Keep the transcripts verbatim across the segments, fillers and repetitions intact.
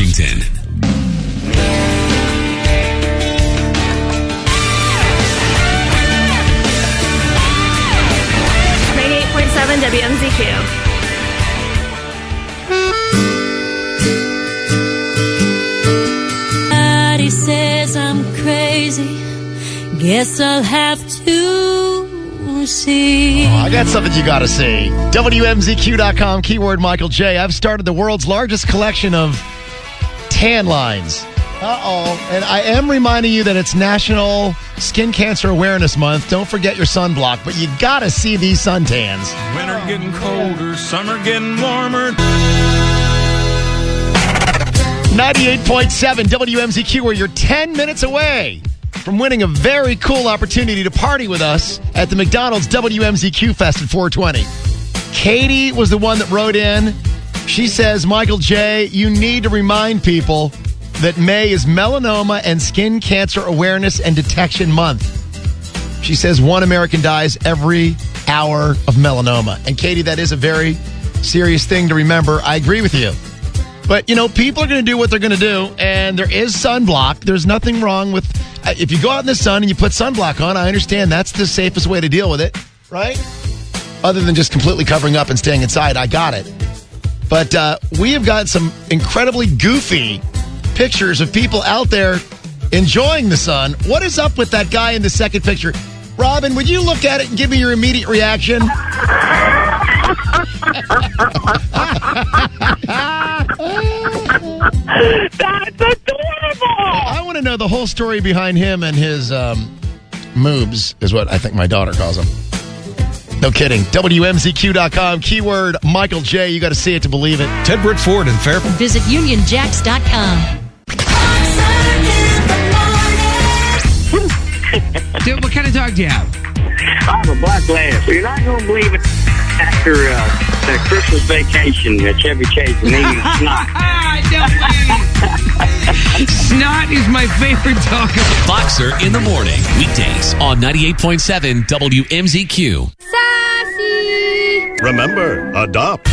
Washington. ninety-eight point seven W M Z Q. Everybody says I'm crazy. Guess I'll have to see. Oh, I got something you got to see. W M Z Q dot com, keyword Michael J. I've started the world's largest collection of tan lines. Uh-oh. And I am reminding you that it's National Skin Cancer Awareness Month. Don't forget your sunblock, but you got to see these suntans. Winter getting colder, summer getting warmer. ninety-eight point seven W M Z Q, where you're ten minutes away from winning a very cool opportunity to party with us at the McDonald's W M Z Q Fest at four twenty. Katie was the one that wrote in. She says, Michael J., you need to remind people that May is Melanoma and Skin Cancer Awareness and Detection Month. She says one American dies every hour of melanoma. And Katie, that is a very serious thing to remember. I agree with you. But, you know, people are going to do what they're going to do, and there is sunblock. There's nothing wrong with, if you go out in the sun and you put sunblock on, I understand that's the safest way to deal with it, right? Other than just completely covering up and staying inside, I got it. But uh, we have got some incredibly goofy pictures of people out there enjoying the sun. What is up with that guy in the second picture? Robin, would you look at it and give me your immediate reaction? That's adorable! I want to know the whole story behind him and his um, moobs, is what I think my daughter calls them. No kidding. W M Z Q dot com, keyword Michael J. You got to see it to believe it. Ted Britt Ford in Fairfield. Visit union jacks dot com. Dude, what kind of dog do you have? I have a black lab. You're not going to believe it. After uh, the Christmas vacation at Chevy Chase and eating snot. No way. Snot is my favorite dog. Boxer in the morning. Weekdays on ninety-eight point seven W M Z Q. Sassy. Remember, adopt.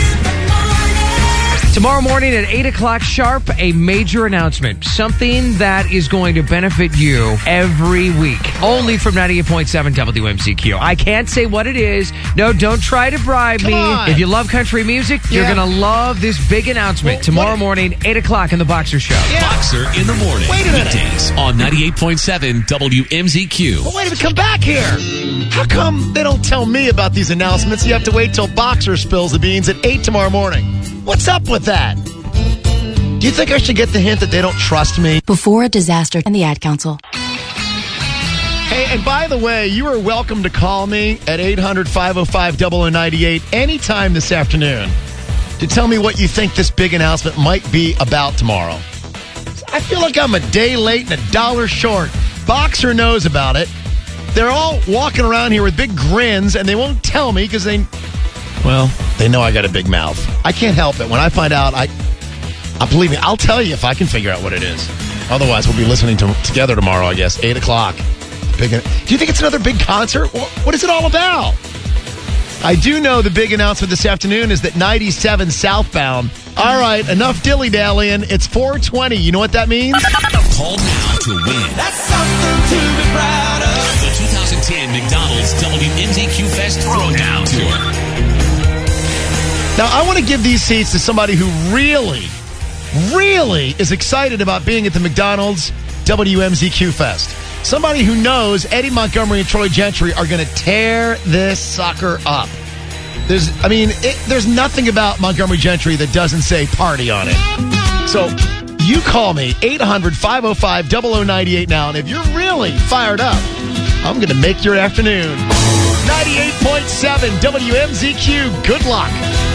Tomorrow morning at eight o'clock sharp, a major announcement. Something that is going to benefit you every week. Only from ninety-eight point seven W M Z Q. I can't say what it is. No, don't try to bribe Come me. on. If you love country music, Yeah. you're going to love this big announcement. Well, Tomorrow what- morning, eight o'clock in the Boxer Show. Yeah. Boxer in the morning. Wait a minute. Weekdays on ninety-eight point seven W M Z Q. But wait a minute, come back here. How come they don't tell me about these announcements? You have to wait till Boxer spills the beans at eight tomorrow morning. What's up with that? Do you think I should get the hint that they don't trust me? Before a disaster and the Ad Council. Hey, and by the way, you are welcome to call me at eight hundred, five oh five, oh oh nine eight anytime this afternoon to tell me what you think this big announcement might be about tomorrow. I feel like I'm a day late and a dollar short. Boxer knows about it. They're all walking around here with big grins, and they won't tell me because they, well, they know I got a big mouth. I can't help it. When I find out, I... Uh, believe me, I'll tell you if I can figure out what it is. Otherwise, we'll be listening to together tomorrow, I guess, eight o'clock. Big, do you think it's another big concert? What, what is it all about? I do know the big announcement this afternoon is that ninety-seven southbound. All right, enough dilly-dallying. It's four twenty. You know what that means? Call now to win. That's something to be proud of. The twenty ten McDonald's W M Z Q Fest Throwdown Tour. Now, I want to give these seats to somebody who really... really is excited about being at the McDonald's W M Z Q Fest. Somebody who knows Eddie Montgomery and Troy Gentry are going to tear this sucker up. There's, I mean, it, there's nothing about Montgomery Gentry that doesn't say party on it. So you call me, eight hundred, five oh five, oh oh nine eight now, and if you're really fired up, I'm going to make your afternoon. ninety-eight point seven W M Z Q, good luck.